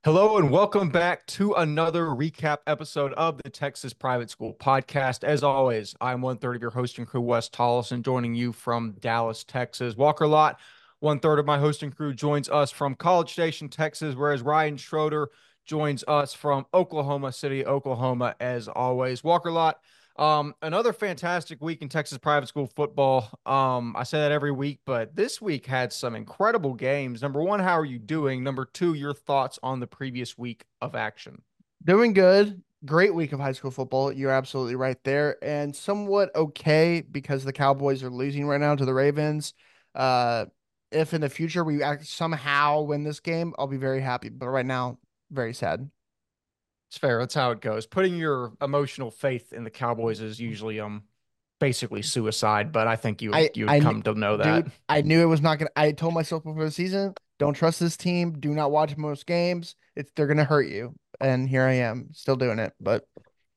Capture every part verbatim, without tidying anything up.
Hello and welcome back to another recap episode of the Texas Private School Podcast. As always, I'm one third of your hosting crew, Wes Tollison, joining you from Dallas, Texas. Walker Lott, one third of my hosting crew, joins us from College Station, Texas, whereas Ryan Schroeder joins us from Oklahoma City, Oklahoma, as always. Walker Lott, um, another fantastic week in Texas private school football. Um, I say that every week, but this week had some incredible games. Number one, how are you doing? Number two, your thoughts on the previous week of action. Doing good. Great week of high school football. You're absolutely right there. And somewhat okay because the Cowboys are losing right now to the Ravens. Uh, if in the future we act somehow win this game, I'll be very happy. But right now, very sad. It's fair. That's how it goes. Putting your emotional faith in the Cowboys is usually um basically suicide, but I think you would I, you would I, kn- come to know that. dude, I knew it was not gonna. I told myself before the season, don't trust this team. Do not watch most games. It's they're gonna hurt you. And here I am, still doing it. But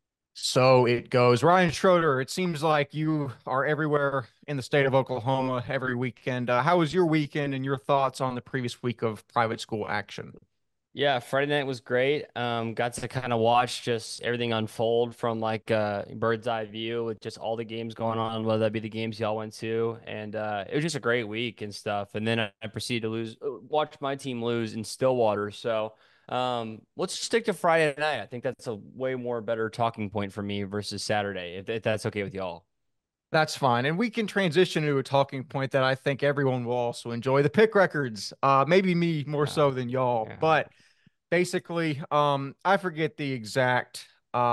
So it goes. Ryan Schroeder, it seems like you are everywhere in the state of Oklahoma every weekend. Uh, how was your weekend and your thoughts on the previous week of private school action? Yeah, Friday night was great. Um, got to kind of watch just everything unfold from like uh bird's eye view with just all the games going on, whether that be the games y'all went to, and uh, it was just a great week and stuff. And then I, I proceeded to lose, uh, watch my team lose in Stillwater. So um, let's stick to Friday night. I think that's a way more better talking point for me versus Saturday, if, if that's okay with y'all. That's fine. And we can transition to a talking point that I think everyone will also enjoy, the pick records. Uh, maybe me more Yeah, so than y'all, yeah. but basically, um, I forget the exact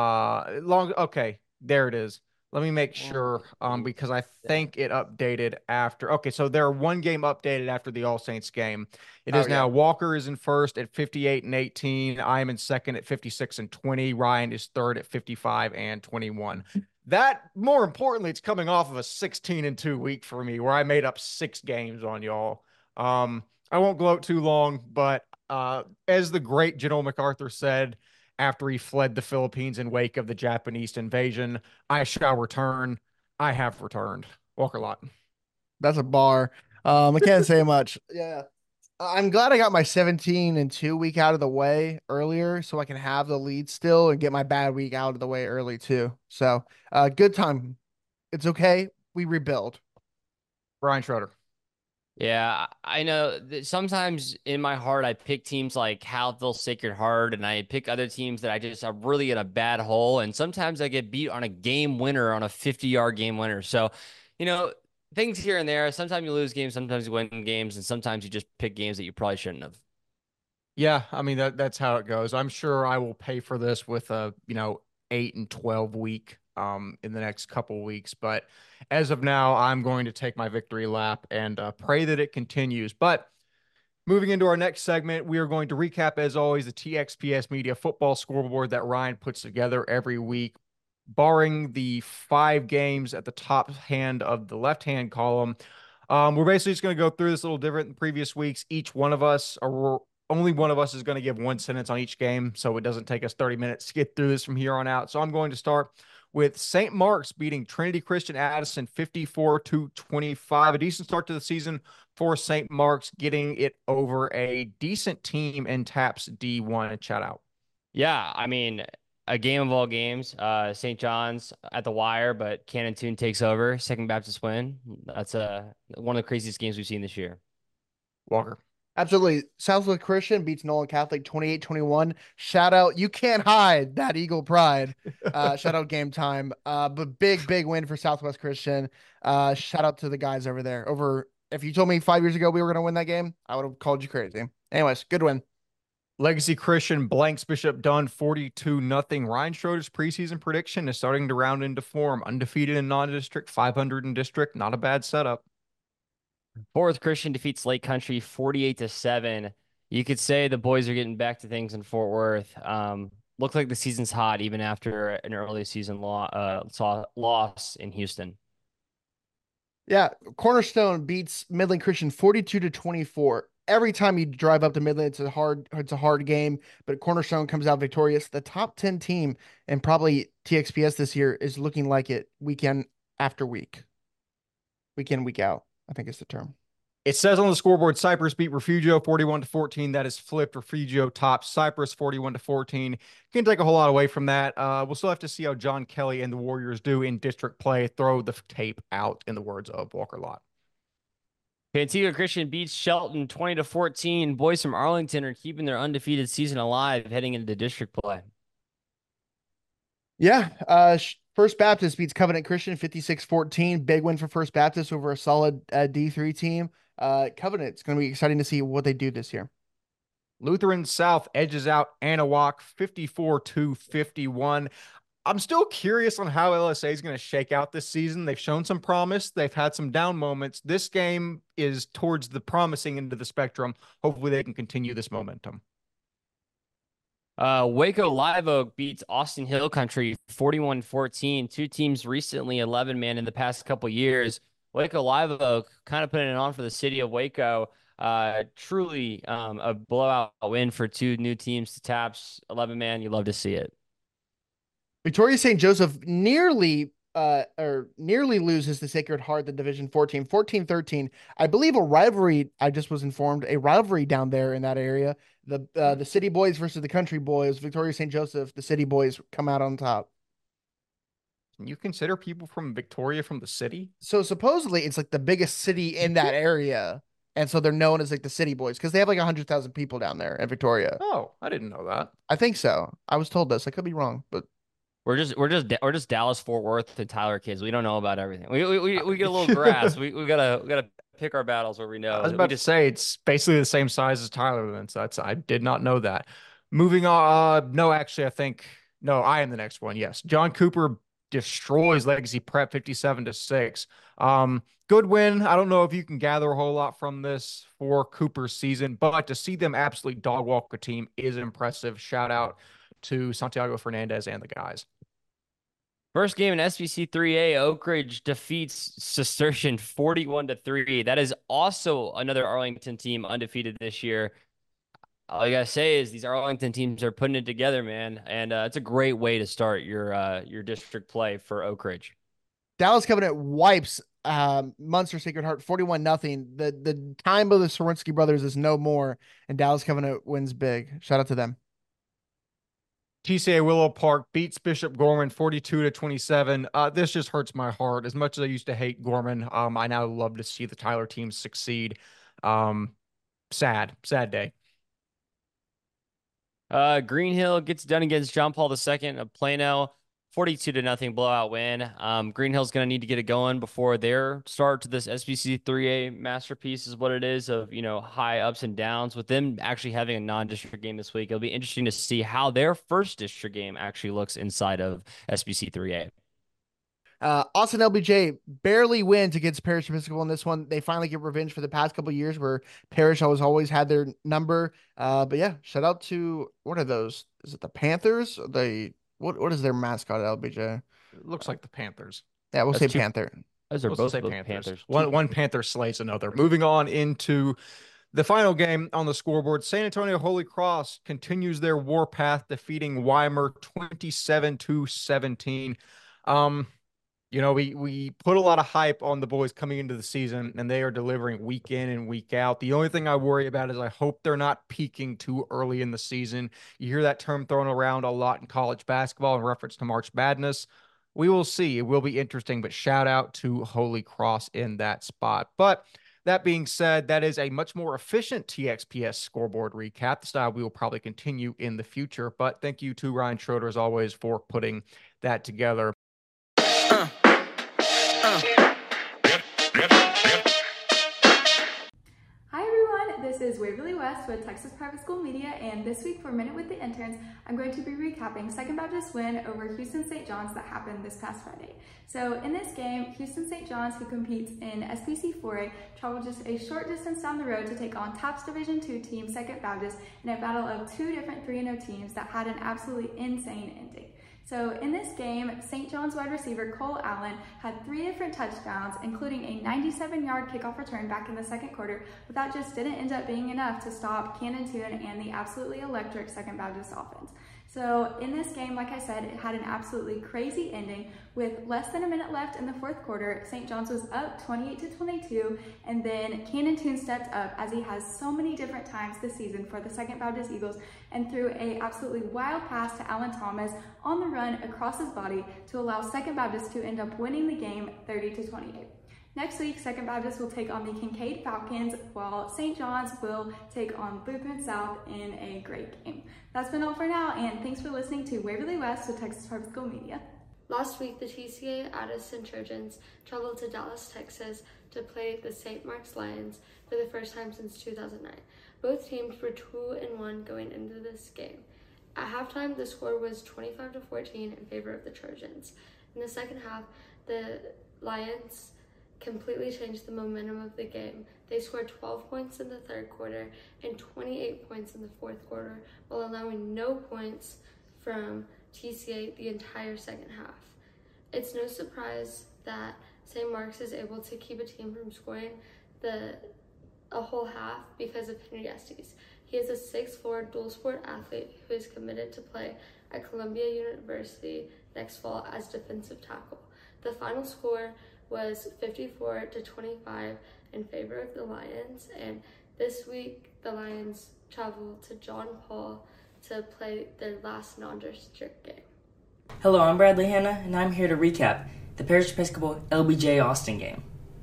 uh long okay, there it is. Let me make One, sure um eight, because I seven. think it updated after. Okay, so they're one game updated after the All Saints game. It oh is yeah, now Walker is in first at fifty-eight and eighteen. I am in second at fifty-six and twenty. Ryan is third at fifty-five and twenty-one. That, more importantly, it's coming off of a sixteen and two week for me where I made up six games on y'all. Um, I won't gloat too long, but uh, as the great General MacArthur said after he fled the Philippines in wake of the Japanese invasion, I shall return. I have returned. Walker Lot. that's a bar. Um, I can't say much. Yeah. I'm glad I got my seventeen and two week out of the way earlier so I can have the lead still and get my bad week out of the way early too. So, uh, good time. It's okay. We rebuild. Brian Schroeder. Yeah, I know that sometimes in my heart I pick teams like Hallville Sacred Heart and I pick other teams that I just are really in a bad hole and sometimes I get beat on a game winner on a fifty yard game winner. So, you know, things here and there. Sometimes you lose games, sometimes you win games, and sometimes you just pick games that you probably shouldn't have. Yeah, I mean that that's how it goes. I'm sure I will pay for this with a, you know, eight and twelve week um in the next couple weeks, but as of now, I'm going to take my victory lap and uh, pray that it continues. But moving into our next segment, we are going to recap, as always, the T X P S Media football scoreboard that Ryan puts together every week, barring the five games at the top hand of the left hand column. Um, we're basically just going to go through this a little different than previous weeks. Each one of us, or only one of us, is going to give one sentence on each game, so it doesn't take us thirty minutes to get through this from here on out. So I'm going to start with Saint Mark's beating Trinity Christian Addison fifty-four to twenty-five. A decent start to the season for Saint Mark's, getting it over a decent team in TAPS D one. Shout out. Yeah, I mean, a game of all games. Uh, Saint John's at the wire, but Cannon Tune takes over. Second Baptist win. That's uh, one of the craziest games we've seen this year. Walker. Absolutely. Southwood Christian beats Nolan Catholic twenty-eight twenty-one. Shout out. You can't hide that Eagle pride. Uh, shout out game time. Uh, but big, big win for Southwest Christian. Uh, shout out to the guys over there. Over, if you told me five years ago we were going to win that game, I would have called you crazy. Anyways, good win. Legacy Christian blanks Bishop Dunn forty-two nothing. Ryan Schroeder's preseason prediction is starting to round into form. Undefeated in non-district, five hundred in district. Not a bad setup. Fourth Christian defeats Lake Country forty-eight to seven. You could say the boys are getting back to things in Fort Worth. Um, looks like the season's hot even after an early season law, uh, saw loss in Houston. Yeah, Cornerstone beats Midland Christian forty-two to twenty-four. Every time you drive up to Midland, it's a hard it's a hard game, but Cornerstone comes out victorious. The top ten team and probably T X P S this year is looking like it weekend after week. Week in, week out, I think is the term. It says on the scoreboard, Cypress beat Refugio forty-one to fourteen. That is flipped. Refugio top Cypress forty-one to fourteen. Can't take a whole lot away from that. Uh, we'll still have to see how John Kelly and the Warriors do in district play. Throw the tape out, in the words of Walker Lott. Antigua Christian beats Shelton twenty to fourteen. Boys from Arlington are keeping their undefeated season alive heading into district play. Yeah. Uh, First Baptist beats Covenant Christian fifty-six fourteen. Big win for First Baptist over a solid uh, D three team. Uh, Covenant, it's going to be exciting to see what they do this year. Lutheran South edges out Anahuac fifty-four to fifty-one. I'm still curious on how L S A is going to shake out this season. They've shown some promise. They've had some down moments. This game is towards the promising end of the spectrum. Hopefully they can continue this momentum. Uh, Waco Live Oak beats Austin Hill Country forty-one fourteen. Two teams recently eleven man in the past couple years. Waco Live Oak kind of putting it on for the city of Waco. Uh, truly um, a blowout win for two new teams to Taps eleven man. You love to see it. Victoria Saint Joseph nearly uh or nearly loses to Sacred Heart, the Division fourteen, fourteen thirteen. I believe a rivalry, I just was informed, a rivalry down there in that area. The uh, the City Boys versus the Country Boys. Victoria Saint Joseph, the City Boys come out on top. Can you consider people from Victoria from the city? So supposedly it's like the biggest city in that area. And so they're known as like the City Boys because they have like one hundred thousand people down there in Victoria. Oh, I didn't know that. I think so. I was told this. I could be wrong, but We're just we're just we're just Dallas Fort Worth and Tyler kids. We don't know about everything. We we we, we get a little grass. We we gotta we gotta pick our battles where we know. I was about just, to say it's basically the same size as Tyler. Then so that's I did not know that. Moving on. Uh, no, actually, I think no. I am the next one. Yes, John Cooper destroys Legacy Prep fifty-seven to six. Um, good win. I don't know if you can gather a whole lot from this for Cooper's season, but to see them absolutely dog walk a team is impressive. Shout out to Santiago Fernandez and the guys. First game in S B C three A, Oak Ridge defeats Cistercian forty-one to three. That is also another Arlington team undefeated this year. All I gotta say is these Arlington teams are putting it together, man, and uh, it's a great way to start your uh, your district play for Oak Ridge. Dallas Covenant wipes um, Munster Sacred Heart forty-one nothing. The the time of the Sorinsky brothers is no more, and Dallas Covenant wins big. Shout out to them. T C A Willow Park beats Bishop Gorman forty-two to twenty-seven. Uh, this just hurts my heart. As much as I used to hate Gorman, um, I now love to see the Tyler team succeed. Um, sad, sad day. Uh, Green Hill gets done against John Paul the Second of Plano, forty-two to nothing blowout win. Um, Green Hill's going to need to get it going before their start to this S B C three A masterpiece is what it is of, you know, high ups and downs. With them actually having a non-district game this week, it'll be interesting to see how their first district game actually looks inside of S B C three A. Uh, Austin L B J barely wins against Parish Episcopal in this one. They finally get revenge for the past couple of years where Parish always always had their number. Uh, but yeah, shout out to what are those? Is it the Panthers? The what? What is their mascot at L B J? It looks like the Panthers. Yeah, we'll That's say two, Panther. Those are We'll both, say both Panthers. Panthers. One one Panther slays another. Moving on into the final game on the scoreboard, San Antonio Holy Cross continues their warpath, defeating Weimar twenty-seven to seventeen. Um, You know, we we put a lot of hype on the boys coming into the season, and they are delivering week in and week out. The only thing I worry about is I hope they're not peaking too early in the season. You hear that term thrown around a lot in college basketball in reference to March Madness. We will see. It will be interesting, but shout out to Holy Cross in that spot. But that being said, that is a much more efficient T X P S scoreboard recap, the style we will probably continue in the future. But thank you to Ryan Schroeder, as always, for putting that together. Uh. Uh. Hi everyone, this is Waverly West with Texas Private School Media, and this week for Minute with the Interns, I'm going to be recapping Second Baptist win over Houston Saint John's that happened this past Friday. So in this game, Houston Saint John's, who competes in S P C four A, traveled just a short distance down the road to take on TAPS Division two team Second Baptist in a battle of two different three and oh teams that had an absolutely insane ending. So in this game, Saint John's wide receiver Cole Allen had three different touchdowns, including a ninety-seven yard kickoff return back in the second quarter, but that just didn't end up being enough to stop Cannon Toon and the absolutely electric Second Baptist offense. So in this game, like I said, it had an absolutely crazy ending. With less than a minute left in the fourth quarter, Saint John's was up twenty-eight to twenty-two, and then Cannon Toon stepped up, as he has so many different times this season for the Second Baptist Eagles, and threw a absolutely wild pass to Alan Thomas on the run across his body to allow Second Baptist to end up winning the game thirty to twenty-eight. Next week, Second Baptist will take on the Kincaid Falcons, while Saint John's will take on Lutheran South in a great game. That's been all for now, and thanks for listening to Waverly West with Texas Public School Media. Last week, the T C A Addison Trojans traveled to Dallas, Texas to play the Saint Mark's Lions for the first time since two thousand nine. Both teams were two and one going into this game. At halftime, the score was twenty-five to fourteen in favor of the Trojans. In the second half, the Lions completely changed the momentum of the game. They scored twelve points in the third quarter and twenty-eight points in the fourth quarter, while allowing no points from T C A the entire second half. It's no surprise that Saint Mark's is able to keep a team from scoring the a whole half because of Henry Estes. He is a six foot four dual sport athlete who is committed to play at Columbia University next fall as defensive tackle. The final score was fifty-four to twenty-five in favor of the Lions, and this week the Lions travel to John Paul to play their last non-district game. Hello, I'm Bradley Hanna, and I'm here to recap the Parish Episcopal L B J Austin game.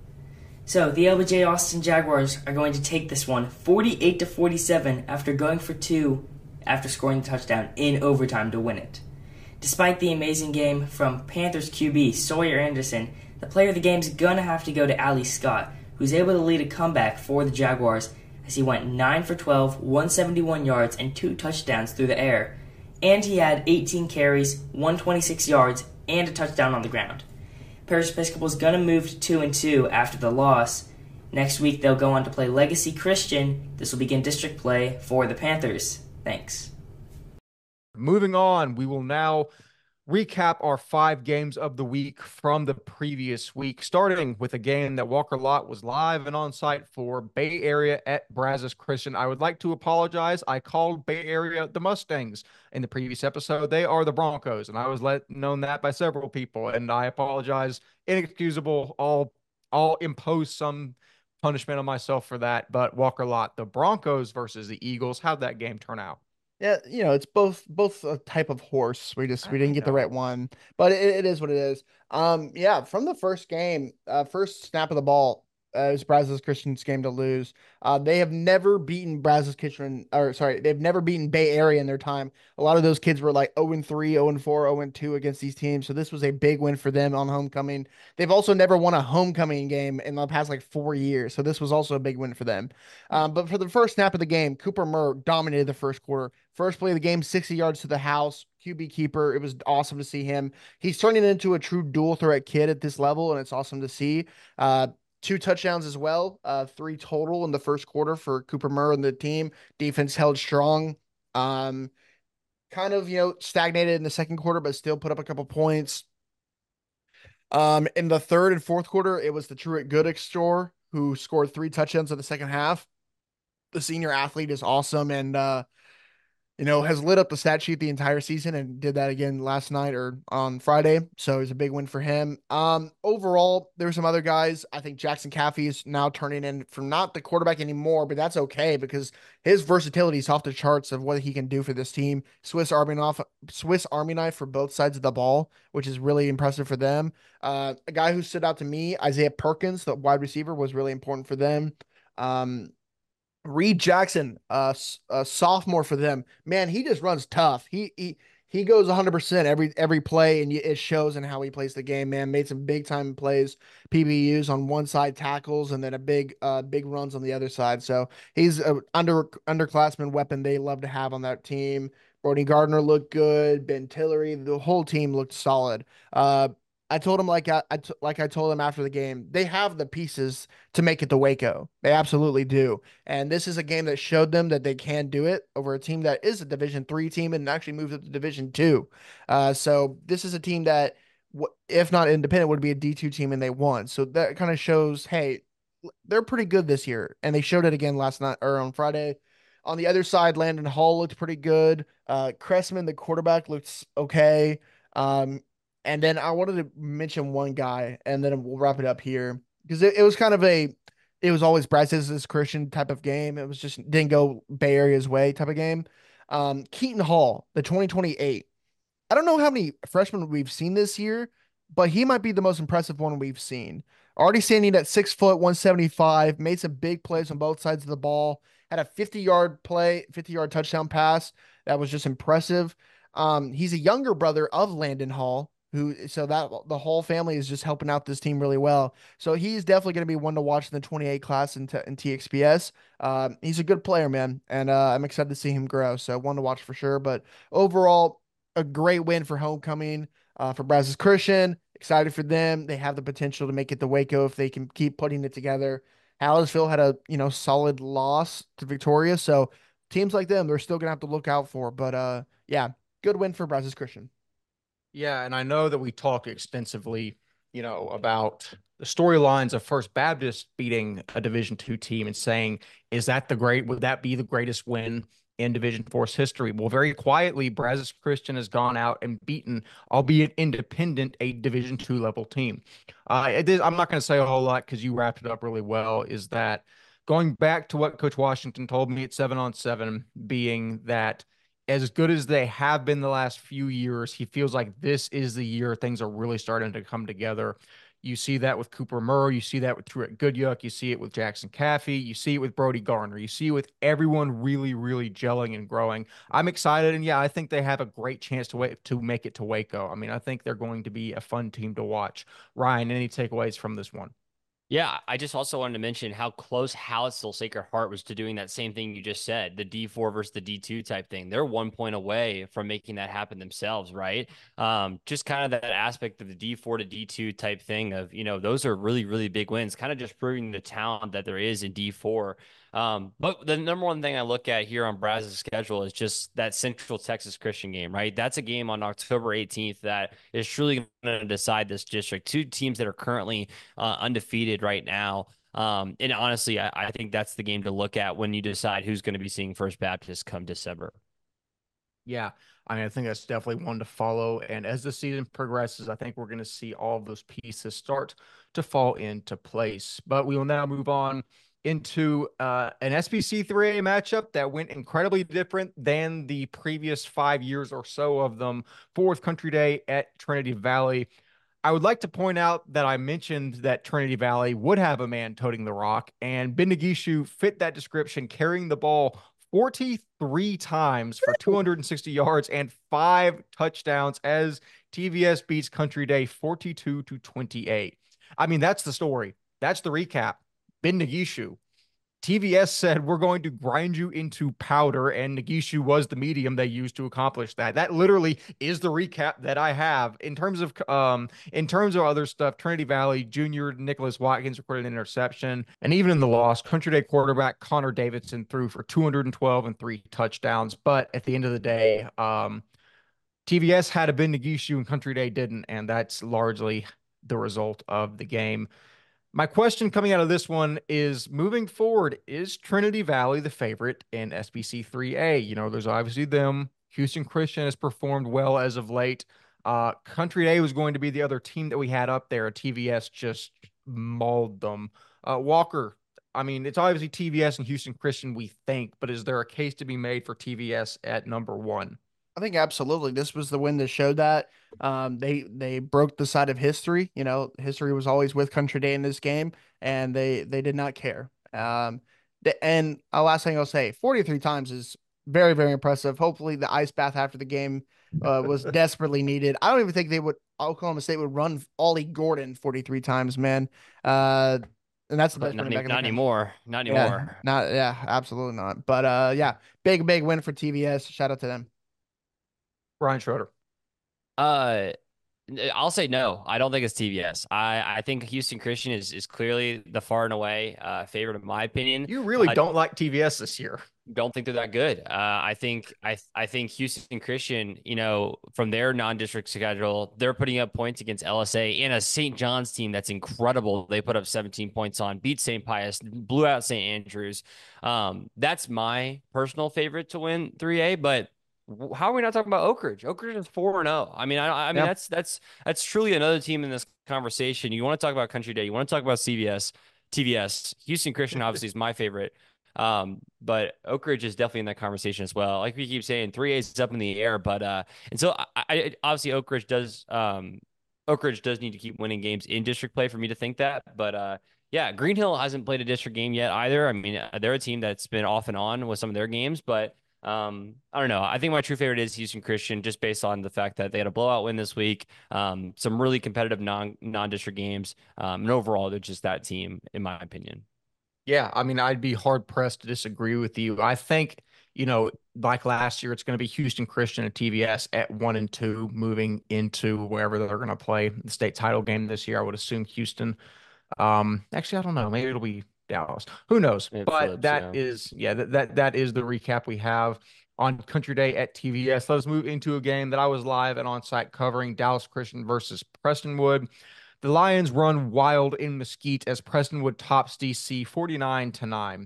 So, the L B J Austin Jaguars are going to take this one forty-eight to forty-seven after going for two after scoring the touchdown in overtime to win it. Despite the amazing game from Panthers Q B Sawyer Anderson, the player of the game is going to have to go to Ali Scott, who's able to lead a comeback for the Jaguars as he went nine for twelve, one hundred seventy-one yards, and two touchdowns through the air. And he had eighteen carries, one hundred twenty-six yards, and a touchdown on the ground. Parish Episcopal is going to move to two and two after the loss. Next week, they'll go on to play Legacy Christian. This will begin district play for the Panthers. Thanks. Moving on, we will now recap our five games of the week from the previous week, starting with a game that Walker Lott was live and on site for, Bay Area at Brazos Christian. I would like to apologize. I called Bay Area the Mustangs in the previous episode. They are the Broncos, and I was let known that by several people, and I apologize. Inexcusable. I'll, I'll impose some punishment on myself for that, but Walker Lott, the Broncos versus the Eagles, how'd that game turn out? Yeah, you know, it's both both a type of horse. We just we didn't get the right one, but it, it is what it is. Um, yeah, from the first game, uh, first snap of the ball, uh, it was Brazos Christian's game to lose. Uh, they have never beaten Brazos Christian, or sorry, they've never beaten Bay Area in their time. A lot of those kids were like oh and three, oh and four, oh and two against these teams, so this was a big win for them on homecoming. They've also never won a homecoming game in the past like four years, so this was also a big win for them. Um, but for the first snap of the game, Cooper Murr dominated the first quarter. First play of the game, sixty yards to the house, Q B keeper. It was awesome to see him. He's turning into a true dual threat kid at this level, and it's awesome to see. Uh, two touchdowns as well, uh, three total in the first quarter for Cooper Murr and the team. Defense held strong. Um, kind of, you know, stagnated in the second quarter, but still put up a couple points. Um, in the third and fourth quarter, it was the Truett Goodix store who scored three touchdowns in the second half. The senior athlete is awesome, and uh, you know, has lit up the stat sheet the entire season and did that again last night or on Friday. So it was a big win for him. Um, overall, there's some other guys. I think Jackson Caffey is now turning in from not the quarterback anymore, but that's okay because his versatility is off the charts of what he can do for this team. Swiss Army knife, Swiss Army knife for both sides of the ball, which is really impressive for them. Uh, a guy who stood out to me, Isaiah Perkins, the wide receiver, was really important for them. Um, Reed Jackson, uh, a sophomore for them, man, he just runs tough. He he he goes one hundred percent every every play, and it shows in how he plays the game. Man, made some big time plays, P B Us on one side, tackles, and then a big uh big runs on the other side. So he's an under underclassman weapon they love to have on that team. Brody Gardner looked good. Ben Tillery, the whole team looked solid. Uh, I told him like I, I t- like I told him after the game, they have the pieces to make it to Waco. They absolutely do. And this is a game that showed them that they can do it over a team that is a Division three team and actually moved up to Division two. Uh, so this is a team that, if not independent, would be a D two team, and they won. So that kind of shows, hey, they're pretty good this year, and they showed it again last night or on Friday. On the other side, Landon Hall looked pretty good. Uh, Cressman, the quarterback, looks okay. Um, and then I wanted to mention one guy, and then we'll wrap it up here because it, it was kind of a, it was always Brazos Christian type of game. It was just didn't go Bay Area's way type of game. Um, Keaton Hall, the twenty twenty-eight. I don't know how many freshmen we've seen this year, but he might be the most impressive one we've seen. Already standing at six foot, one seventy-five, made some big plays on both sides of the ball, had a fifty yard play, fifty yard touchdown pass. That was just impressive. Um, he's a younger brother of Landon Hall, who, so that the whole family is just helping out this team really well. So he's definitely going to be one to watch in the twenty-eight class in, t- in T X P S. Um, he's a good player, man. And uh, I'm excited to see him grow. So one to watch for sure. But overall, a great win for homecoming uh, for Brazos Christian. Excited for them. They have the potential to make it to Waco if they can keep putting it together. Hallisville had a you know solid loss to Victoria, so teams like them they're still gonna have to look out for. But uh, yeah, good win for Brazos Christian. Yeah, and I know that we talk extensively, you know, about the storylines of First Baptist beating a Division two team and saying, is that the great, would that be the greatest win in Division four's history? Well, very quietly, Brazos Christian has gone out and beaten, albeit independent, a Division two level team. Uh, it is, I'm not going to say a whole lot because you wrapped it up really well, is that going back to what Coach Washington told me at seven on seven, being that as good as they have been the last few years, he feels like this is the year things are really starting to come together. You see that with Cooper Murray. You see that with Truett Goodyuk. You see it with Jackson Caffey. You see it with Brody Garner. You see it with everyone really, really gelling and growing. I'm excited. And yeah, I think they have a great chance to wait to make it to Waco. I mean, I think they're going to be a fun team to watch. Ryan, any takeaways from this one? Yeah, I just also wanted to mention how close Hallettsville Sacred Heart was to doing that same thing you just said, the D four versus the D two type thing. They're one point away from making that happen themselves, right? Um, just kind of that aspect of the D four to D two type thing of, you know, those are really, really big wins, kind of just proving the talent that there is in D four. Um, but the number one thing I look at here on Brazos' schedule is just that Central Texas Christian game, right? That's a game on October eighteenth that is truly going to decide this district. Two teams that are currently uh, undefeated right now. Um, and honestly, I, I think that's the game to look at when you decide who's going to be seeing First Baptist come December. Yeah, I mean, I think that's definitely one to follow. And as the season progresses, I think we're going to see all of those pieces start to fall into place. But we will now move on into uh, an S B C three A matchup that went incredibly different than the previous five years or so of them. Fourth Country Day at Trinity Valley. I would like to point out that I mentioned that Trinity Valley would have a man toting the rock, and Ben Nagishu fit that description, carrying the ball forty-three times for two hundred sixty yards and five touchdowns as T V S beats Country Day forty-two to twenty-eight. I mean, that's the story. That's the recap. Ben Nagishu. T V S said, we're going to grind you into powder, and Nagishu was the medium they used to accomplish that. That literally is the recap that I have. In terms of um, in terms of other stuff, Trinity Valley Junior Nicholas Watkins recorded an interception, and even in the loss, Country Day quarterback Connor Davidson threw for two hundred twelve and three touchdowns. But at the end of the day, um, T V S had a Ben Nagishu and Country Day didn't, and that's largely the result of the game. My question coming out of this one is, moving forward, is Trinity Valley the favorite in S B C three A? You know, there's obviously them. Houston Christian has performed well as of late. Uh, Country Day was going to be the other team that we had up there. T V S just mauled them. Uh, Walker, I mean, it's obviously T V S and Houston Christian, we think, but is there a case to be made for T V S at number one? I think absolutely. This was the win that showed that um, they they broke the side of history. You know, history was always with Country Day in this game, and they they did not care. Um, the, and uh, last thing I'll say, forty-three times is very very impressive. Hopefully, the ice bath after the game uh, was desperately needed. I don't even think they would. Oklahoma State would run Ollie Gordon forty-three times, man. Uh, and that's the best not, running back in the not country. anymore. Not Yeah, anymore. not yeah, absolutely not. But uh, yeah, big big win for T V S. Shout out to them. Brian Schroeder. Uh, I'll say no. I don't think it's T V S. I, I think Houston Christian is is clearly the far and away uh, favorite in my opinion. You really Uh, don't like T V S this year. don't think they're that good. Uh, I think I I think Houston Christian, you know, from their non-district schedule, they're putting up points against L S A and a Saint John's team that's incredible. They put up seventeen points on, beat Saint Pius, blew out Saint Andrews. Um, that's my personal favorite to win three A, but how are we not talking about Oak Ridge? Oak Ridge is four and zero. I mean, I, I mean Yeah. that's that's that's truly another team in this conversation. You want to talk about Country Day, you want to talk about C V S, T V S. Houston Christian obviously is my favorite. Um, but Oak Ridge is definitely in that conversation as well. Like we keep saying, three A is up in the air, but uh, and so I, I obviously Oak Ridge does um, Oak Ridge does need to keep winning games in district play for me to think that. But uh, yeah, Green Hill hasn't played a district game yet either. I mean, uh, they're a team that's been off and on with some of their games, but um, I don't know. I think my true favorite is Houston Christian, just based on the fact that they had a blowout win this week. Um, some really competitive non non district games, um, and overall they're just that team in my opinion. Yeah, I mean, I'd be hard pressed to disagree with you. I think, you know, like last year, it's going to be Houston Christian and T V S at one and two, moving into wherever they're going to play the state title game this year. I would assume Houston. Um, actually, I don't know. Maybe it'll be Dallas. Who knows? It But flips, that yeah. is, yeah, that, that that is the recap we have on Country Day at T V S. Let us move into a game that I was live and on site covering: Dallas Christian versus Prestonwood. The Lions run wild in Mesquite as Prestonwood tops D C forty-nine to nine.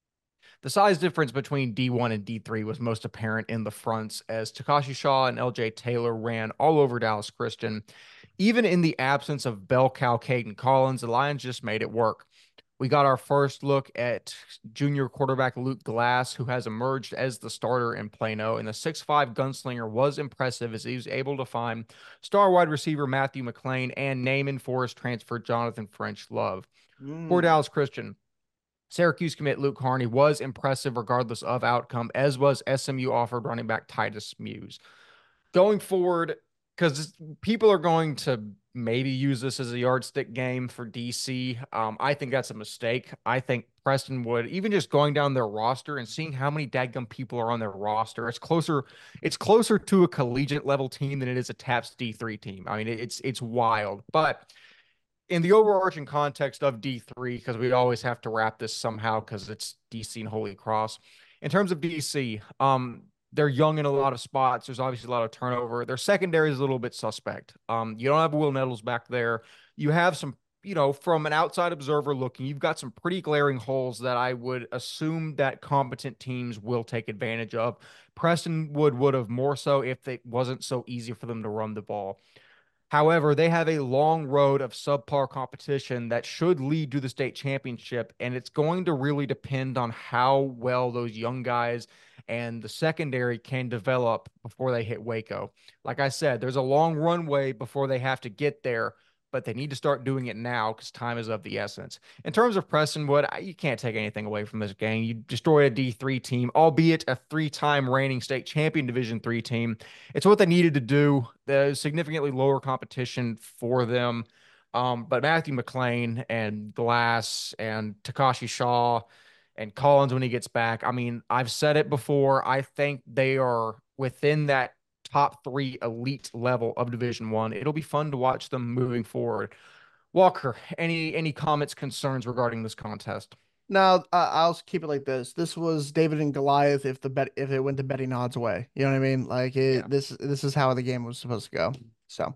The size difference between D one and D three was most apparent in the fronts as Takashi Shaw and L J Taylor ran all over Dallas Christian. Even in the absence of bell cow Caden Collins, the Lions just made it work. We got our first look at junior quarterback Luke Glass, who has emerged as the starter in Plano, and the six five gunslinger was impressive as he was able to find star wide receiver Matthew McLean and name and Forest transfer Jonathan French Love. Mm. For Dallas Christian, Syracuse commit Luke Harney was impressive regardless of outcome, as was S M U offered running back Titus Muse. Going forward, because people are going to maybe use this as a yardstick game for D C. Um, I think that's a mistake. I think Prestonwood, even just going down their roster and seeing how many dadgum people are on their roster, it's closer. It's closer to a collegiate level team than it is a TAPS D three team. I mean, it's it's wild. But in the overarching context of D three, because we always have to wrap this somehow because it's D C and Holy Cross. In terms of D C, um, they're young in a lot of spots. There's obviously a lot of turnover. Their secondary is a little bit suspect. Um, you don't have Will Nettles back there. You have some, you know, from an outside observer looking, you've got some pretty glaring holes that I would assume that competent teams will take advantage of. Prestonwood would have more so if it wasn't so easy for them to run the ball. However, they have a long road of subpar competition that should lead to the state championship, and it's going to really depend on how well those young guys and the secondary can develop before they hit Waco. Like I said, there's a long runway before they have to get there, but they need to start doing it now because time is of the essence. In terms of Prestonwood, you can't take anything away from this game. You destroy a D three team, albeit a three-time reigning state champion Division three team. It's what they needed to do. There's significantly lower competition for them. Um, but Matthew McLean and Glass and Takashi Shaw and Collins when he gets back, I mean, I've said it before. I think they are within that top three elite level of Division One. It'll be fun to watch them moving forward. Walker, any any comments, concerns regarding this contest? Now, uh, I'll keep it like this. This was David and Goliath if the bet if it went the Betty Nodd's way. You know what I mean? Like it, Yeah. this this is how the game was supposed to go. So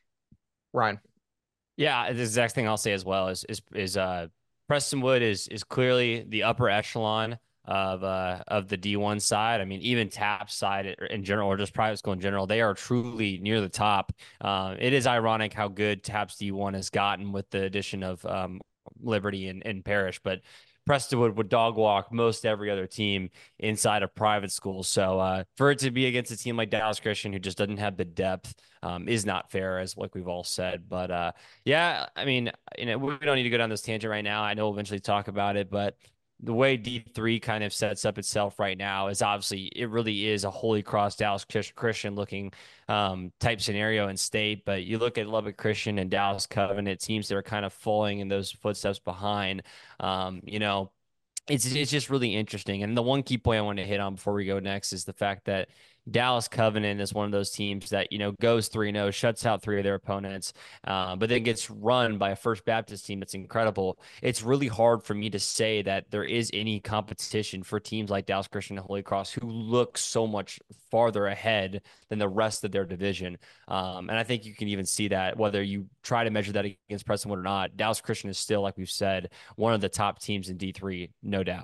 Ryan. Yeah, the exact thing I'll say as well is is is uh Prestonwood is is clearly the upper echelon of uh of the D one side. I mean, even TAPS side in general, or just private school in general, they are truly near the top. Uh, it is ironic how good TAPS D one has gotten with the addition of um Liberty and, and Parrish, but Prestonwood would dog walk most every other team inside of private schools. So uh, for it to be against a team like Dallas Christian, who just doesn't have the depth, um, is not fair, as like we've all said. But uh, yeah, I mean, you know, we don't need to go down this tangent right now. I know we'll eventually talk about it, but the way D three kind of sets up itself right now is obviously it really is a Holy Cross Dallas Christian looking um, type scenario in state. But you look at Lubbock Christian and Dallas Covenant, teams that are kind of falling in those footsteps behind. Um, you know, it's it's just really interesting. And the one key point I want to hit on before we go next is the fact that Dallas Covenant is one of those teams that, you know, goes three and oh, shuts out three of their opponents, uh, but then gets run by a First Baptist team that's incredible. It's really hard for me to say that there is any competition for teams like Dallas Christian and Holy Cross, who look so much farther ahead than the rest of their division. Um, and I think you can even see that whether you try to measure that against Prestonwood or not. Dallas Christian is still, like we've said, one of the top teams in D three, no doubt.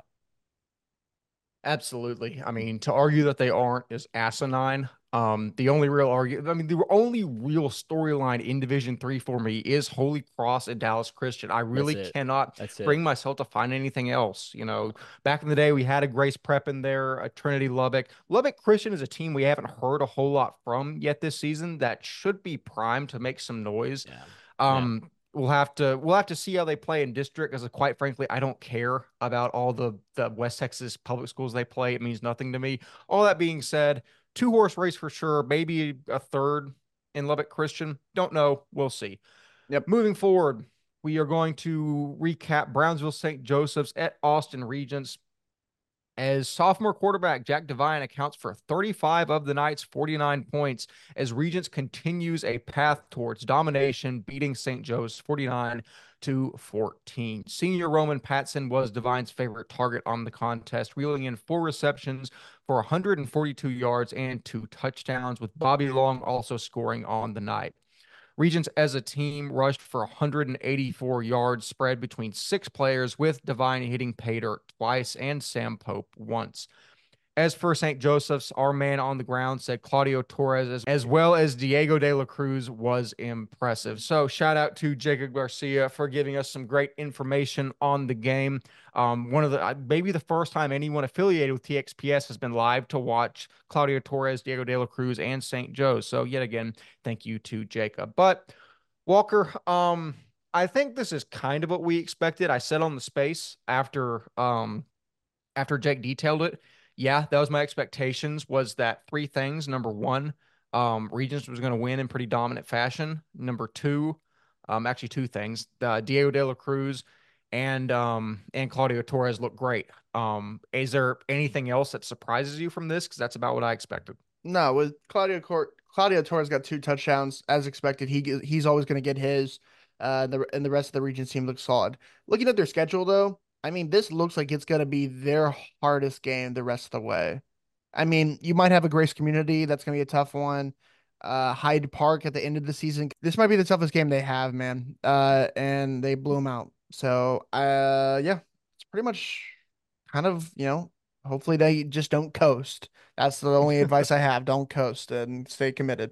Absolutely. I mean, to argue that they aren't is asinine. Um, the only real argument, I mean, the only real storyline in Division Three for me is Holy Cross and Dallas Christian. I really That's it. cannot That's it. bring myself to find anything else. You know, back in the day, we had a Grace Prep in there, a Trinity Lubbock. Lubbock Christian is a team we haven't heard a whole lot from yet this season that should be primed to make some noise. Yeah. Um, yeah. We'll have to we'll have to see how they play in district, because quite frankly, I don't care about all the the West Texas public schools they play. It means nothing to me. All that being said, two horse race for sure, maybe a third in Lubbock Christian. Don't know. We'll see. Yep. Moving forward, we are going to recap Brownsville Saint Joseph's at Austin Regents, as sophomore quarterback Jack Devine accounts for thirty-five of the night's forty-nine points, as Regents continues a path towards domination, beating Saint Joe's forty-nine to fourteen. Senior Roman Patson was Devine's favorite target on the contest, reeling in four receptions for one hundred forty-two yards and two touchdowns, with Bobby Long also scoring on the night. Regents as a team rushed for one hundred eighty-four yards spread between six players, with Devine hitting pay dirt twice and Sam Pope once. As for Saint Joseph's, our man on the ground said Claudio Torres, as, as well as Diego de la Cruz, was impressive. So shout out to Jacob Garcia for giving us some great information on the game. Um, one of the, maybe the first time anyone affiliated with T X P S has been live to watch Claudio Torres, Diego de la Cruz, and Saint Joe's. So yet again, thank you to Jacob. But Walker, um, I think this is kind of what we expected. I said on the space after, um, after Jake detailed it, yeah, that was my expectations, was that three things. Number one, um, Regents was going to win in pretty dominant fashion. Number two, um, actually two things, uh, Diego de la Cruz and um, and Claudio Torres look great. Um, is there anything else that surprises you from this? Because that's about what I expected. No, with Claudio Cor- Claudio Torres got two touchdowns as expected. He he's always going to get his. Uh, the and the rest of the Regents team looks solid. Looking at their schedule though, I mean, this looks like it's going to be their hardest game the rest of the way. I mean, you might have a Grace Community. That's going to be a tough one. Uh, Hyde Park at the end of the season. This might be the toughest game they have, man. Uh, and they blew them out. So, uh, yeah, it's pretty much kind of, you know, hopefully they just don't coast. That's the only advice I have. Don't coast and stay committed.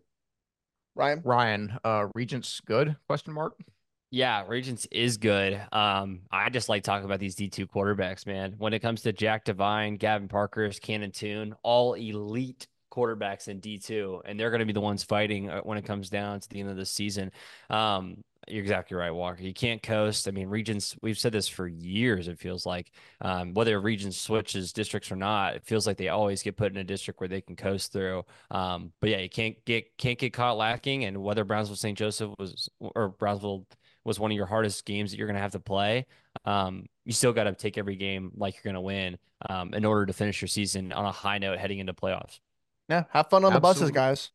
Ryan? Ryan, uh, Regents good? Question mark. Yeah, Regents is good. Um, I just like talking about these D two quarterbacks, man. When it comes to Jack Devine, Gavin Parkhurst, Cannon Toon, all elite quarterbacks in D two, and they're going to be the ones fighting when it comes down to the end of the season. Um, you're exactly right, Walker. You can't coast. I mean, Regents, we've said this for years, it feels like. Um, whether Regents switches districts or not, it feels like they always get put in a district where they can coast through. Um, but yeah, you can't get can't get caught lacking. And whether Brownsville Saint Joseph was or Brownsville was one of your hardest games that you're going to have to play, um, you still got to take every game like you're going to win um, in order to finish your season on a high note heading into playoffs. Yeah, have fun on the Absolutely. buses, guys.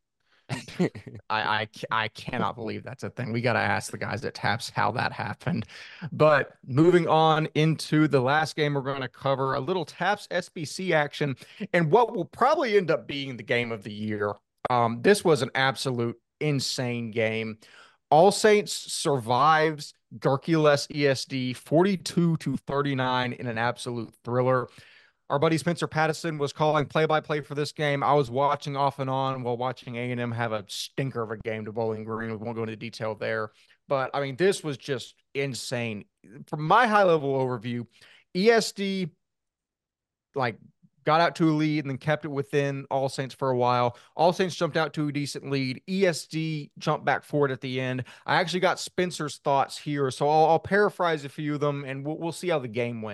I, I I cannot believe that's a thing. We got to ask the guys at Taps how that happened. But moving on into the last game, we're going to cover a little Taps S B C action and what will probably end up being the game of the year. Um, this was an absolute insane game. All Saints survives Garcilas E S D forty-two to thirty-nine in an absolute thriller. Our buddy Spencer Pattison was calling play-by-play for this game. I was watching off and on while watching A and M have a stinker of a game to Bowling Green. We won't go into detail there. But, I mean, this was just insane. From my high-level overview, E S D, like, got out to a lead and then kept it within All Saints for a while. All Saints jumped out to a decent lead. E S D jumped back forward at the end. I actually got Spencer's thoughts here, so I'll, I'll paraphrase a few of them, and we'll, we'll see how the game went.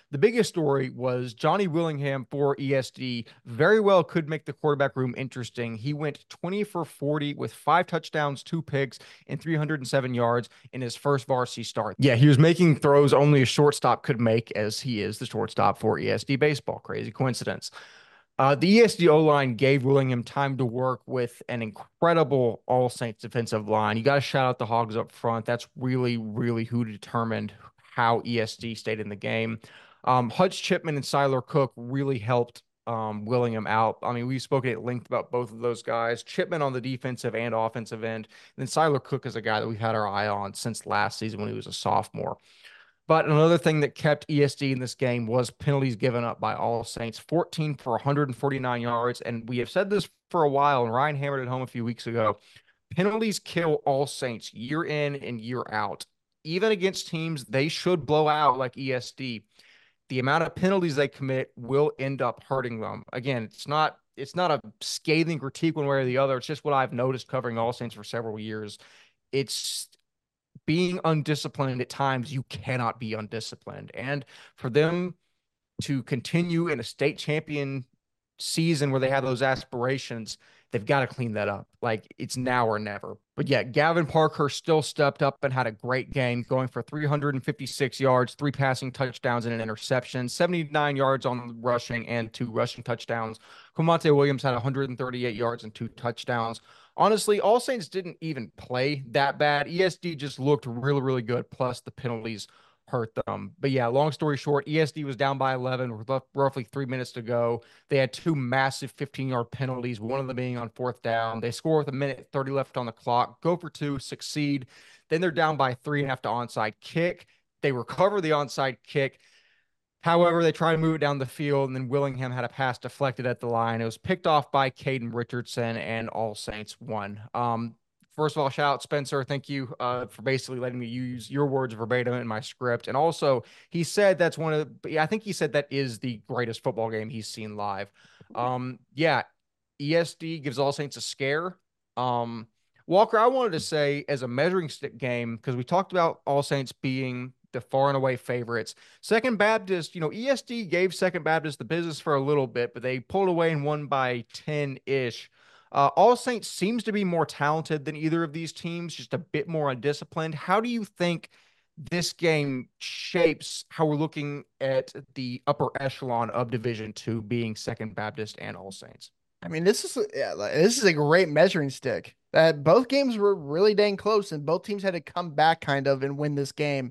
the biggest story was Johnny Willingham for E S D very well could make the quarterback room interesting. He went twenty for forty with five touchdowns, two picks, and three hundred seven yards in his first varsity start. Yeah, he was making throws only a shortstop could make, as he is the shortstop for E S D baseball. Crazy coincidence. Uh, the E S D O-line gave Willingham time to work with an incredible All Saints defensive line. You got to shout out the Hogs up front. That's really, really who determined how E S D stayed in the game. Um, Hutch Chipman and Siler Cook really helped um, Willingham out. I mean, we've spoken at length about both of those guys. Chipman on the defensive and offensive end. And then Siler Cook is a guy that we've had our eye on since last season when he was a sophomore. But another thing that kept E S D in this game was penalties given up by All Saints, fourteen for one hundred forty-nine yards. And we have said this for a while, and Ryan hammered it home a few weeks ago. Penalties kill All Saints year in and year out. Even against teams they should blow out like E S D, the amount of penalties they commit will end up hurting them. Again, it's not it's not a scathing critique one way or the other. It's just what I've noticed covering All Saints for several years. It's being undisciplined at times. You cannot be undisciplined. And for them to continue in a state champion season where they have those aspirations, they've got to clean that up. Like, it's now or never. But yeah, Gavin Parker still stepped up and had a great game, going for three hundred fifty-six yards, three passing touchdowns, and an interception, seventy-nine yards on rushing, and two rushing touchdowns. Comonte Williams had one hundred thirty-eight yards and two touchdowns. Honestly, All Saints didn't even play that bad. E S D just looked really, really good, plus the penalties hurt them. But yeah, long story short, E S D was down by eleven with roughly three minutes to go. They had two massive fifteen-yard penalties, one of them being on fourth down. They score with a minute thirty left on the clock, go for two, succeed. Then they're down by three and have to onside kick. They recover the onside kick. However, they try to move it down the field, and then Willingham had a pass deflected at the line. It was picked off by Caden Richardson, and All Saints won. Um, first of all, shout out Spencer. Thank you uh, for basically letting me use your words verbatim in my script. And also, he said that's one of the, I think he said that is the greatest football game he's seen live. Um, yeah, E S D gives All Saints a scare. Um, Walker, I wanted to say as a measuring stick game, because we talked about All Saints being the far and away favorites. Second Baptist, you know, E S D gave Second Baptist the business for a little bit, but they pulled away and won by ten-ish. Uh, All Saints seems to be more talented than either of these teams, just a bit more undisciplined. How do you think this game shapes how we're looking at the upper echelon of Division Two, being Second Baptist and All Saints? I mean, this is yeah, this is a great measuring stick. That both games were really dang close, and both teams had to come back kind of and win this game.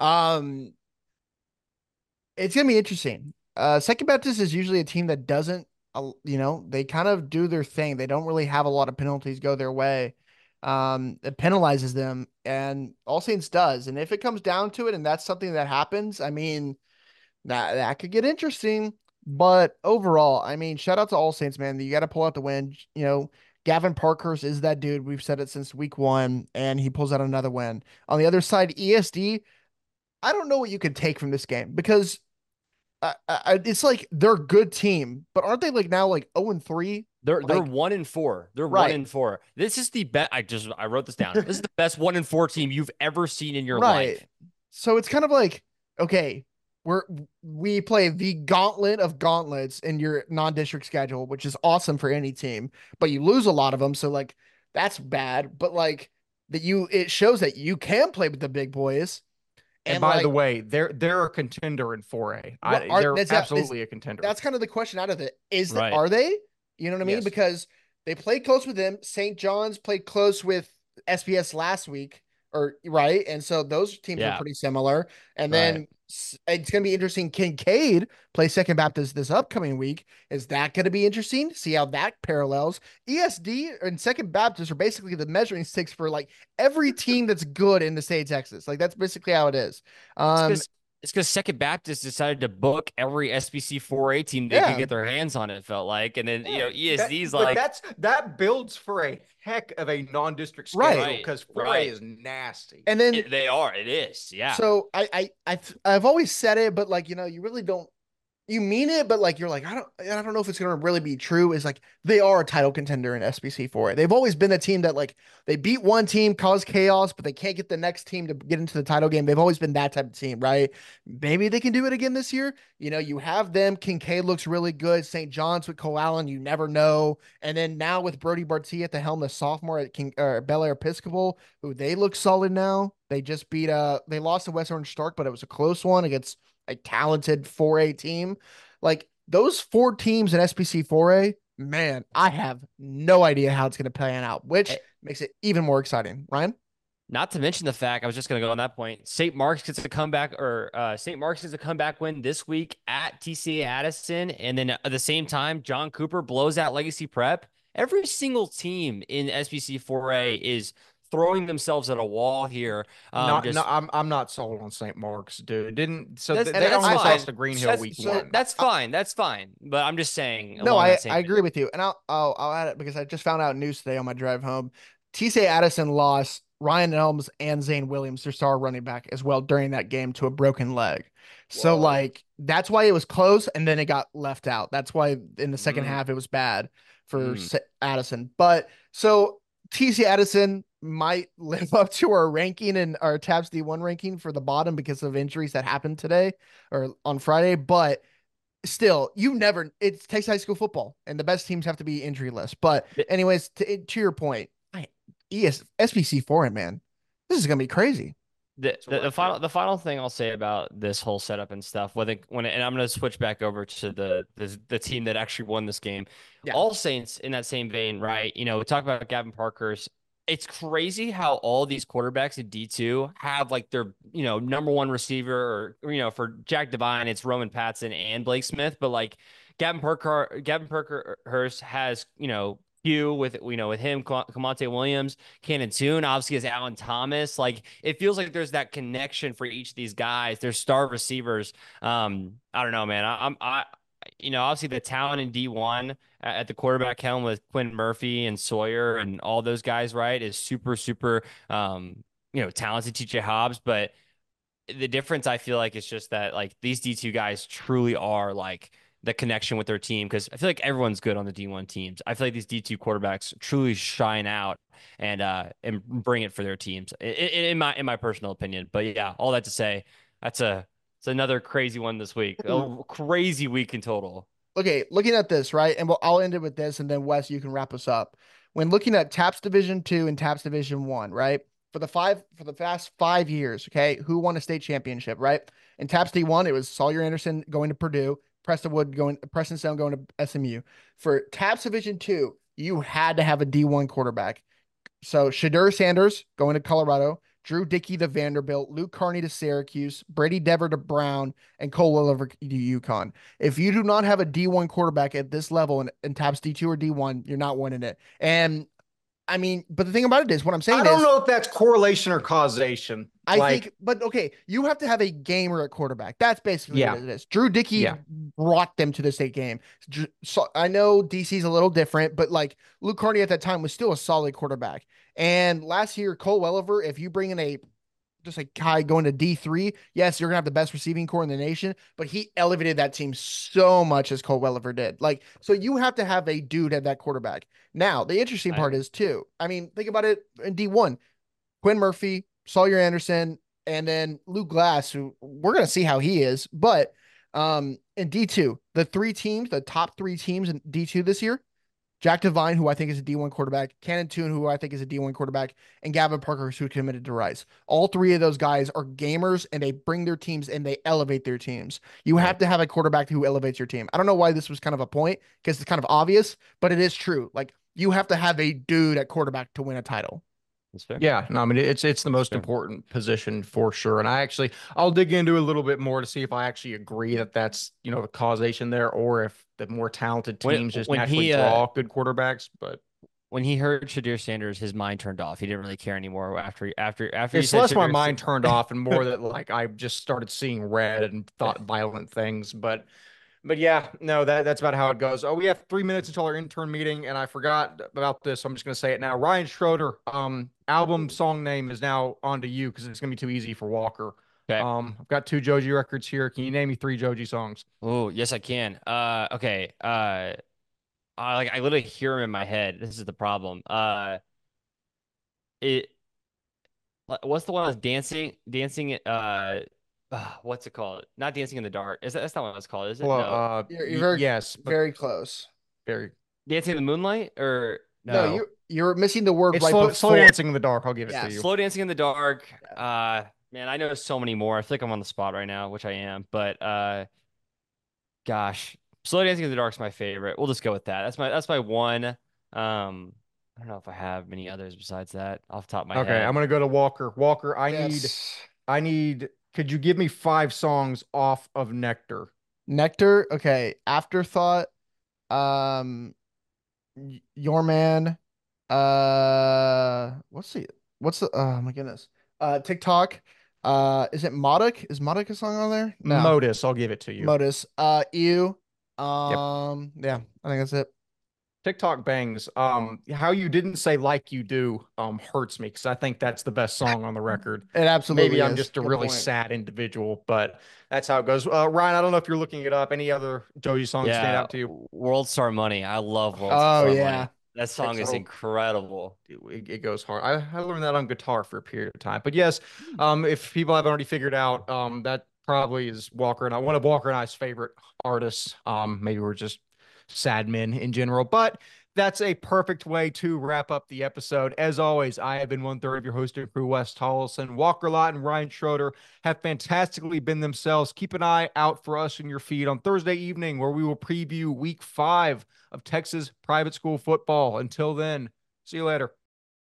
Um, it's gonna be interesting. Uh, Second Baptist is usually a team that doesn't, uh, you know, they kind of do their thing. They don't really have a lot of penalties go their way. Um, it penalizes them, and All Saints does. And if it comes down to it, and that's something that happens, I mean, that that could get interesting. But overall, I mean, shout out to All Saints, man. You got to pull out the win. You know, Gavin Parkhurst is that dude. We've said it since week one, and he pulls out another win. On the other side, E S D, I don't know what you could take from this game, because I, I, it's like they're a good team, but aren't they like now like oh and three? They're Like, they're one and four. They're Right. one and four. This is the best. I just I wrote this down. This is the best one and four team you've ever seen in your right. life. So it's kind of like, okay, we're we play the gauntlet of gauntlets in your non-district schedule, which is awesome for any team, but you lose a lot of them, so like that's bad. But like that you it shows that you can play with the big boys. And, And, by like, the way, they're they're a contender in four A. I, What are- they're that's- that's- absolutely a contender. that's kind of the question out of it. Is that Right. are they? You know what I mean? Yes. Because they played close with them. Saint John's played close with S B S last week, or right, and so those teams Yeah. are pretty similar. And then s- it's going to be interesting. Kincaid plays Second Baptist this upcoming week. Is that going to be interesting? See how that parallels. E S D and Second Baptist are basically the measuring sticks for like every team that's good in the state of Texas. Like that's basically how it is. Um, It's because Second Baptist decided to book every S B C four A team they Yeah. could get their hands on. It felt like, and then you know E S D's That- but like, that's that builds for a heck of a non-district Right. schedule, because four A Right. is nasty. and then it- they are. It is. Yeah. So I, I, I, I've always said it, but like, you know, you really don't you mean it, but like you're like, I don't I don't know if it's gonna really be true. Is like they are a title contender in S B C four A. They've always been the team that like they beat one team, cause chaos, but they can't get the next team to get into the title game. They've always been that type of team, right? Maybe they can do it again this year. You know, you have them. Kincaid looks really good. Saint John's with Cole Allen, you never know. And then now with Brody Bartia at the helm, the sophomore at King or Bel Air Episcopal, who they look solid now. They just beat uh they lost to West Orange Stark, but it was a close one against a talented four A team. Like those four teams in S B C four A, man, I have no idea how it's going to pan out, which Hey, makes it even more exciting. Ryan? not to mention the fact, I was just going to go on that point. Saint Mark's gets a comeback, or uh, Saint Mark's gets a comeback win this week at T C A Addison. And then at the same time, John Cooper blows out Legacy Prep. Every single team in S B C four A is throwing themselves at a wall here. Um, Not, just, no, I'm I'm not sold on Saint Mark's, dude. Didn't so That's- th- and they that's almost fine. lost to Green Hill That's- week so one. that's fine. That's fine. But I'm just saying. No, along I, that same I agree with you. And I'll, I'll, I'll add it because I just found out news today on my drive home. T C A Addison lost Ryan Elms and Zane Williams, their star running back, as well during that game to a broken leg. So, Whoa. like, that's why it was close and then it got left out. That's why in the second Mm. half it was bad for Mm. Sa- Addison. But so T C Addison might live up to our ranking and our Tabs D one ranking for the bottom because of injuries that happened today or on Friday. But still, you never, it takes high school football and the best teams have to be injuryless. But, Th- anyways, to, to your point, I, E S, S B C four, man, this is going to be crazy. The, So the, what I the final feel. the final thing I'll say about this whole setup and stuff, when it, when it, and I'm going to switch back over to the, the the team that actually won this game. Yeah. All Saints in that same vein, right? You know, we talk about Gavin Parker's. It's crazy how all these quarterbacks in D two have like their, you know, number one receiver, or, you know, for Jack Devine, it's Roman Patson and Blake Smith, but like Gavin Parker, Gavin Parkerhurst has, you know, Hugh with, you know, with him, Camonte Williams, Cannon Tune, obviously has Alan Thomas. Like it feels like there's that connection for each of these guys. They're star receivers. Um, I don't know, man. I, I'm I you know, obviously the talent in D one at the quarterback helm with Quinn Murphy and Sawyer and all those guys, right, is super, super, um, you know, talented. T J Hobbs, but the difference I feel like is just that like these D two guys truly are like the connection with their team, because I feel like everyone's good on the D one teams. I feel like these D two quarterbacks truly shine out and uh and bring it for their teams in, in my in my personal opinion. But yeah, all that to say, that's a it's another crazy one this week. A crazy week in total. Okay, looking at this, right? And we'll, I'll end it with this, and then Wes, you can wrap us up. When looking at Taps Division Two and Taps Division One, right? For the five for the past five years, okay, who won a state championship, right? In Taps D One, it was Sawyer Anderson going to Purdue, Preston Wood going, Preston Stone going to S M U. For Taps Division Two, you had to have a D one quarterback. So Shadur Sanders going to Colorado, Drew Dickey to Vanderbilt, Luke Carney to Syracuse, Brady Dever to Brown, and Cole Oliver to UConn. If you do not have a D one quarterback at this level in, in Taps D two or D one, you're not winning it. And I mean, but the thing about it is, what I'm saying I don't is, know if that's correlation or causation. I Like, think, but okay, you have to have a gamer at quarterback. That's basically Yeah. what it is. Drew Dickey Yeah. brought them to the state game. Dr- So I know D C's a little different, but like Luke Carney at that time was still a solid quarterback. And last year, Cole Welliver, if you bring in a just a guy going to D three, yes, you're gonna have the best receiving core in the nation, but he elevated that team so much as Cole Welliver did. Like, so you have to have a dude at that quarterback. Now, the interesting I part agree. is too. I mean, think about it in D one. Quinn Murphy, Sawyer Anderson, and then Luke Glass, who we're going to see how he is. But um, in D two, the three teams, the top three teams in D two this year, Jack Devine, who I think is a D one quarterback, Cannon Tune, who I think is a D one quarterback, and Gavin Parker, who committed to Rice. All three of those guys are gamers, and they bring their teams and they elevate their teams. You have to have a quarterback who elevates your team. I don't know why this was kind of a point, because it's kind of obvious, but it is true. Like, you have to have a dude at quarterback to win a title. That's fair. yeah, no, I mean it's it's the most Sure. important position for sure. And I actually I'll dig into it a little bit more to see if I actually agree that that's, you know, the causation there, or if the more talented When- teams just when naturally he, uh, draw good quarterbacks. But When he heard Shadir Sanders, his mind turned off. He didn't really care anymore after after after he it's said less my Shadir mind Sa- turned off and more that like I just started seeing red and thought violent things. But but yeah, no, that that's about how it goes. Oh, we have three minutes until our intern meeting, and I forgot about this, so I'm just gonna say it now. Ryan Schroeder, um, album song name is now on to you because it's gonna be too easy for Walker. Okay. Um, I've got two Joji records here. Can you name me three Joji songs? Oh, yes, I can. Uh, okay. Uh, I like I literally hear him in my head. This is the problem. Uh, it what's the one that's dancing, dancing? Uh, uh, what's it called? Not dancing in the dark. Is that that's not what it's called? Is it? Well, No, uh, You're, you're y- very, yes, but very close. very. dancing in the moonlight or No, no? you you're missing the word It's right slow, before. slow dancing in the dark. I'll give it Yeah, to you. Slow dancing in the dark. Yeah. Uh, man, I know so many more. I feel like I'm on the spot right now, which I am. But uh, gosh, slow dancing in the dark is my favorite. We'll just go with that. That's my that's my one. Um, I don't know if I have many others besides that off the top of my Okay, head. I'm gonna go to Walker. Walker, I need, Yes. I need. Could you give me five songs off of Nectar? Nectar. Okay. Afterthought. Um, y- Your Man. Uh, what's the what's the oh my goodness. Uh, TikTok. Uh, is it Modoc? Is Modoc a song on there? No. Modus, I'll give it to you. Modus. Uh, Ew. Yep. Um, yeah, I think that's it. TikTok bangs. Um, how you didn't say like you do um hurts me because I think that's the best song on the record. It absolutely Maybe I'm is. just a Good really point. sad individual, but that's how it goes. Uh, Ryan, I don't know if you're looking it up. Any other Joji songs stand Yeah, out to you? World Star Money. I love World Oh Star yeah. Money. That song is so- incredible. It, it goes hard. I, I learned that on guitar for a period of time. But yes, um, if people haven't already figured out, um, that probably is Walker and I, one of Walker and I's favorite artists. Um, maybe we're just sad men in general, but that's a perfect way to wrap up the episode. As always, I have been one third of your host and crew, Wes Tollison. Walker Lott and Ryan Schroeder have fantastically been themselves. Keep an eye out for us in your feed on Thursday evening, where we will preview week five of Texas private school football. Until then, see you later.